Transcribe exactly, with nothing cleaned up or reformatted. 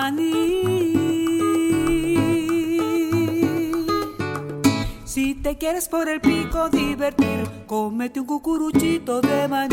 maní. Si te quieres por el pico divertir, cómete un cucuruchito de maní.